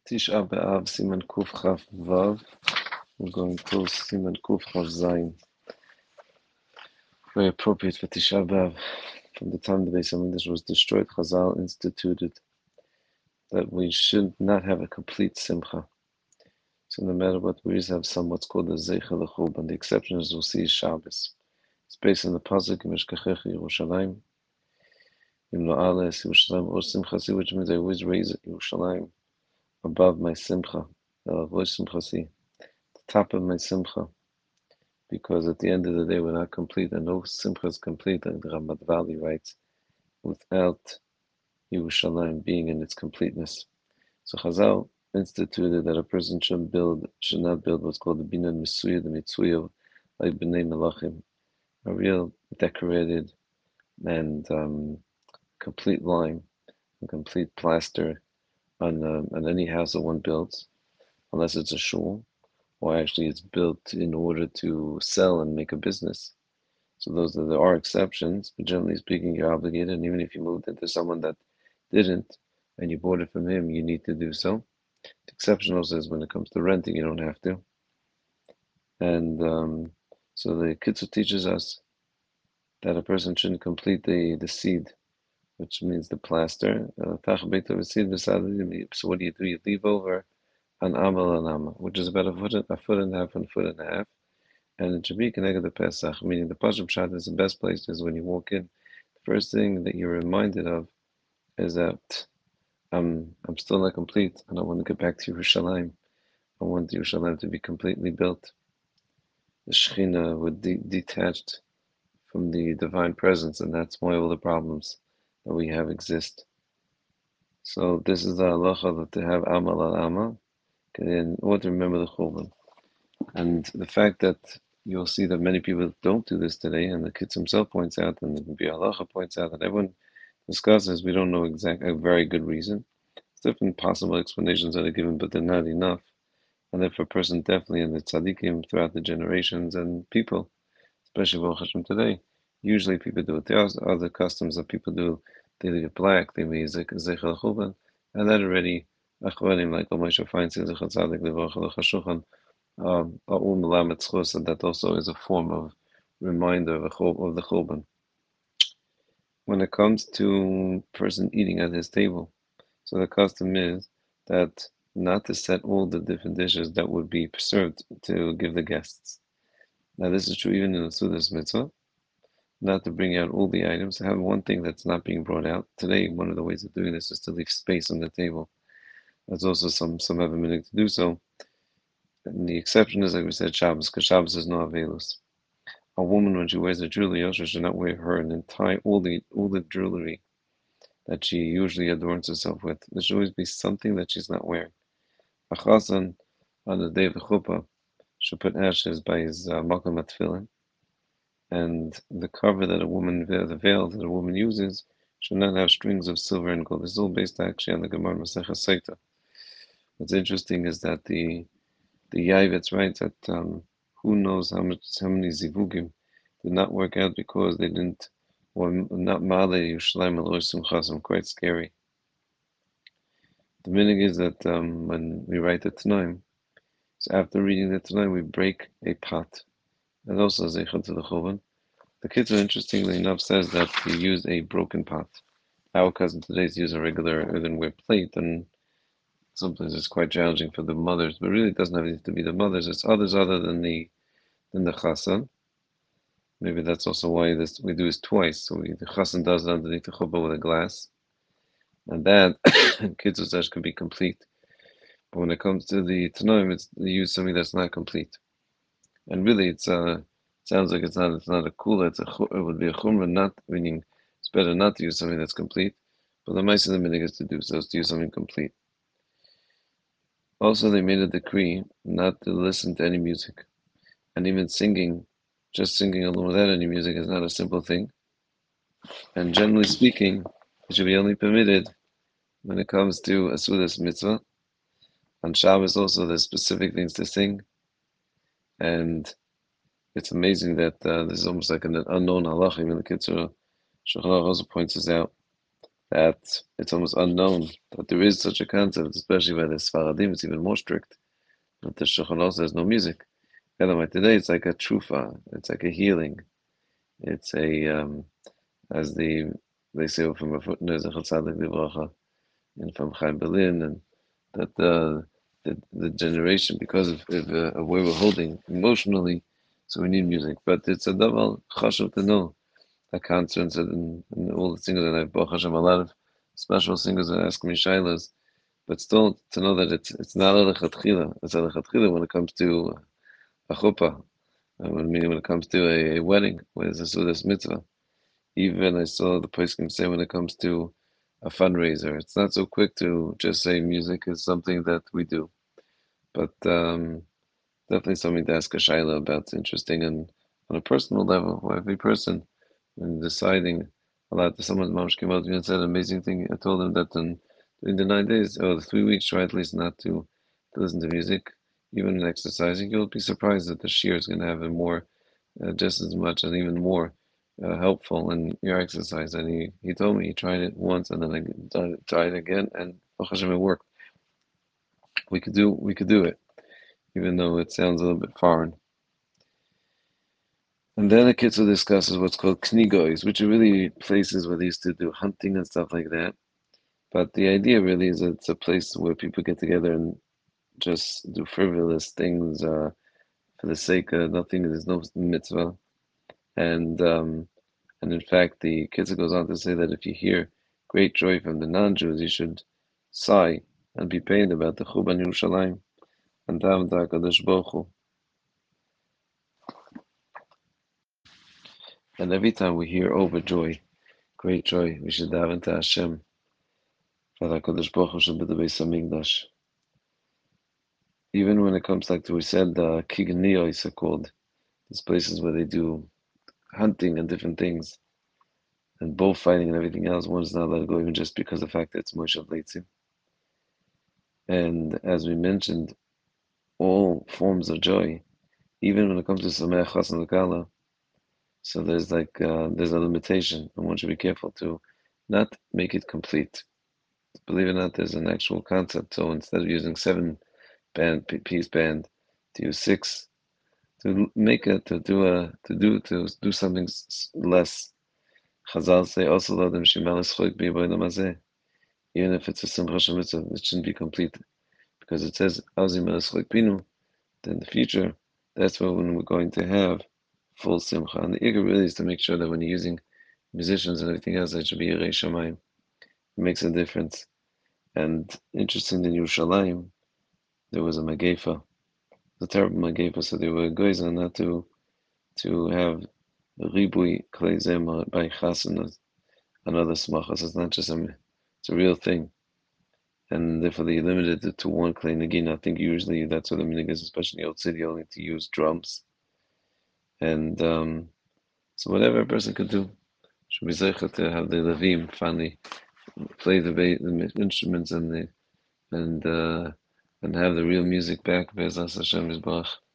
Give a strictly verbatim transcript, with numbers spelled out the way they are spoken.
Tisha B'Av, Siman Kuf Chav Vav. We're going to Siman Kuf Chav Zayin. Very appropriate for Tisha B'Av. From the time the Beis Hamikdash was destroyed, Chazal instituted that we should not have a complete simcha. So no matter what, we just have some what's called the Zeicha L'Churban, and the exception is we'll see is Shabbos. It's based on the pasuk Mishkachecha Yerushalayim. Im Lo Ales Yerushalayim or Simchasi, which means I always raise Yerushalayim above my simcha. Avoid Simchasi, the top of my simcha. Because at the end of the day, we're not complete, and no simcha is complete, like the Ramat Vali writes, without Yerushalayim being in its completeness. So Chazal instituted that a person should build, should not build what's called the Binan Misuya, the Mitsuya, like B'nai Melachim, a real decorated and um, complete line, a complete plaster on, um, on any house that one builds, unless it's a shul, or actually it's built in order to sell and make a business. So those are, there are exceptions, but generally speaking, you're obligated. And even if you moved into someone that didn't, and you bought it from him, you need to do so. The exception also is when it comes to renting, you don't have to. And um, so the Kitzur teaches us that a person shouldn't complete the, the seed, which means the plaster. Uh, so what do you do? You leave over an amal an amal, which is about a foot, a foot and a half and a foot and a half. And it should be connected to Pesach, meaning the Pashup Shad is the best place is when you walk in. The first thing that you're reminded of is that I'm, I'm still not complete and I want to get back to Yerushalayim. I want Yerushalayim to be completely built. The Shekhinah would de- detached from the divine presence, and that's why all the problems that we have exist. So this is the halacha that to have amal al amal, in order to remember the churban. And the fact that you'll see that many people don't do this today, and the Kitz himself points out, and the Bi Halacha points out, that everyone discusses, we don't know exactly a very good reason. Different possible explanations that are given, but they're not enough. And therefore, a person definitely in the tzaddikim throughout the generations and people, especially Baruch Hashem today, usually people do it. There are other customs that people do. They leave it black, they leave Zeichel Chuban, and that already, Achronim, like Moshe Feinstein, Zechel Tzaddik, Levorach Shulchan, um, and that also is a form of reminder of, a, of the Churban. When it comes to a person eating at his table, so the custom is that not to set all the different dishes that would be served to give the guests. Now this is true even in the Sudas Mitzvah, not to bring out all the items, to have one thing that's not being brought out. Today, one of the ways of doing this is to leave space on the table. There's also some, some have a minute to do so. And the exception is, like we said, Shabbos, because Shabbos is no Avelus. A woman, when she wears a jewelry, also should not wear her an entire, all the, all the jewelry that she usually adorns herself with. There should always be something that she's not wearing. A chazan, on the day of the chuppah, should put ashes by his uh, makom tefillin, and the cover that a woman, the veil that a woman uses, should not have strings of silver and gold. This is all based actually on the Gemara Maseches Sotah. What's interesting is that the the Yavitz writes that um, who knows how much, how many zivugim did not work out because they didn't, or not male Yerushalayim al Simchas. Quite scary. The meaning is that um, when we write the Tanaim, so after reading the Tanaim, we break a pot, and also zeichel to the Chovan. The Kitzur, interestingly enough, says that we use a broken pot. Our cousin today use a regular earthenware plate, and sometimes it's quite challenging for the mothers, but really it doesn't have to be the mothers, it's others other than the than the chassan. Maybe that's also why this we do this twice. So we, the chassan does it underneath the chuppah with a glass, and that Kitzur says could be complete. But when it comes to the Tanoim, it's they use something that's not complete. And really, it's uh, it sounds like it's not it's not a kula. It's a it would be a chumrah, not meaning it's better not to use something that's complete. But the mice of the minig is to do so, is to use something complete. Also, they made a decree not to listen to any music, and even singing, just singing alone without any music is not a simple thing. And generally speaking, it should be only permitted when it comes to a Sudas mitzvah. On Shabbos also, there's specific things to sing, and it's amazing that uh, this is almost like an unknown halacha. Even the Kitzur Shulchan Aruch also points this out, that it's almost unknown that there is such a concept, especially by the Sfaradim. It's even more strict. But the Shulchan Aruch says no music. Elamai today, it's like a trufa. It's like a healing. It's a um, as the they say from a footnote, Zechel Tzadik Livracha, and from Chaim Berlin, and that uh, the the generation because of, of, uh, of where we're holding emotionally, so we need music. But it's a double chashuv to know. I concerts and, and all the singers, and I've Baruch Hashem, a lot of special singers that ask me shilas, but still to know that it's it's not a lechatchila. It's a lechatchila when it comes to a chuppah, and when meaning when it comes to a, a wedding, where there's a sudas mitzvah. Even I saw the poskim say when it comes to a fundraiser, it's not so quick to just say music is something that we do, but um, definitely something to ask a shaila about. It's interesting and on a personal level for every person when deciding a lot. Someone Mamash came out to me and said an amazing thing. I told him that in, in the nine days or the three weeks, try at least not to, to listen to music, even in exercising. You'll be surprised that the shear is going to have a more, uh, just as much and even more uh, helpful in your exercise. And he, he told me he tried it once and then I tried it again, and Baruch Hashem, it worked. We could do we could do it, even though it sounds a little bit foreign. And then the Kitzur discusses what's called knigois, which are really places where they used to do hunting and stuff like that. But the idea really is that it's a place where people get together and just do frivolous things uh, for the sake of nothing. There's no mitzvah. And um, and in fact, the Kitzur goes on to say that if you hear great joy from the non-Jews, you should sigh and be pained about the Chuban Yerushalayim and daven to HaKadosh Baruch Hu. And every time we hear overjoy, great joy, we should daven to Hashem for HaKadosh Baruch Hu should be the Beis HaMikdash. Even when it comes like we said, uh, Kigniyos are called. These places where they do hunting and different things, and bullfighting and everything else. One is not allowed to go even just because of the fact that it's Moshe Leitzim. And as we mentioned, all forms of joy, even when it comes to Sameach Chassan L'Kala, so there's like uh, there's a limitation, and one should be careful to not make it complete. Believe it or not, there's an actual concept. So instead of using seven band piece band, to use six, to make it to do a to do to do something less. Chazal say also let them shimalis choik bi. Even if it's a simcha shemitzvah, it shouldn't be complete because it says azim choik binu. Then in the future, that's when we're going to have full simcha. And the ikar really is to make sure that when you're using musicians and everything else, that should be Yirei Shamayim. It makes a difference. And interesting in Yerushalayim, there was a magefa, a terrible magefa. So they were guys on not to to have ribui klei zema by chasanas and other smachas. It's not just a, it's a real thing. And therefore they limited it to one klei nagin. I think usually that's what the minig is, especially in the old city, only to use drums. And um, so whatever a person could do, should be zeicha to have the levim finally play the, the instruments and the and uh, and have the real music back. Be'ezras Hashem Yisbarach.